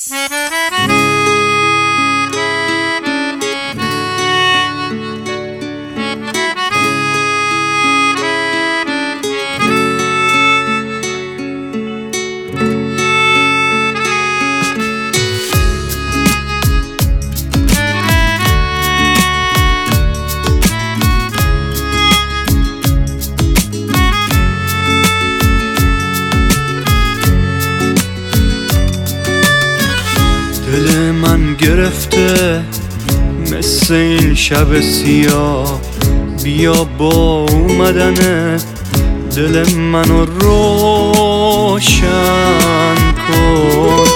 دل من گرفته مثل این شب سیاه، بیا با اومدن دل منو روشن کن.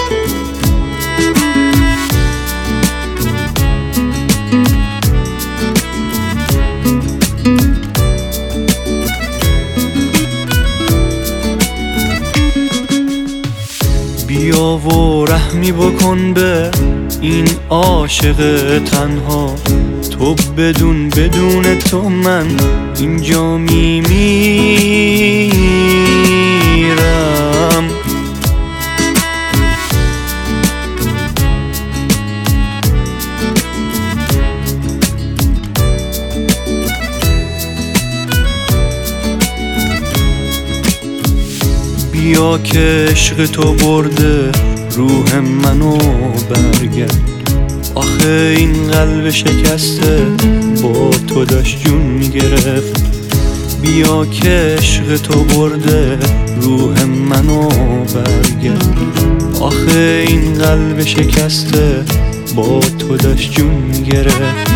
بیا و رحمی بکن به این عاشق تنها، تو بدون تو من اینجا میمیرم. بیا که عشق تو برده روح منو برگرد، آخه این قلب شکسته با تو داشت جون میگرفت. بیا که عشق تو برده روح منو برگرد، آخه این قلب شکسته با تو داشت جون میگرفت.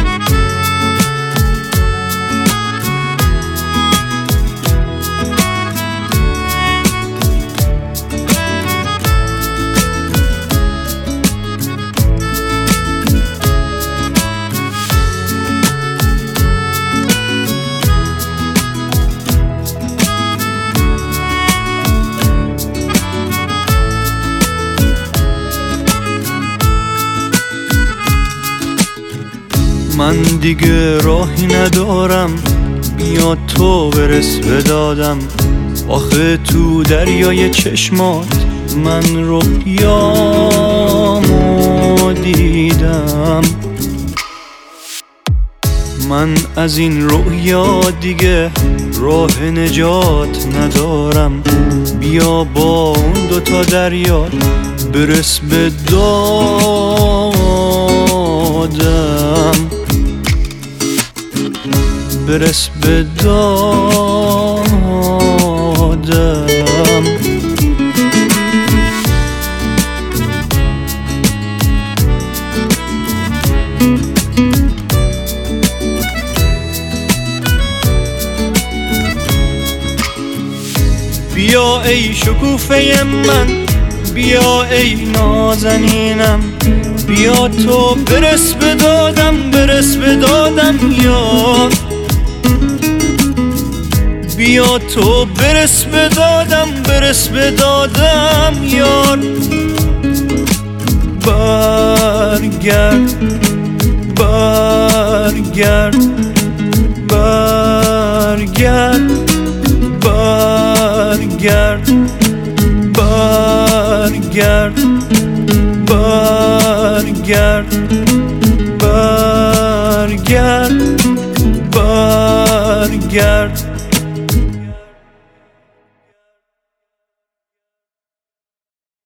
من دیگه راهی ندارم، بیا تو برس به دادم، آخه تو دریای چشمات من رویامو دیدم. من از این رویا دیگه راه نجات ندارم، بیا با اون دوتا دریا برس به دادم، برس به دادم. بیا ای شکوفه من، بیا ای نازنینم، بیا تو برس به دادم، برس به دادم یار. بیا تو برس به دادم، برس به دادم یار. برگرد برگرد برگرد برگرد برگرد برگرد برگرد برگرد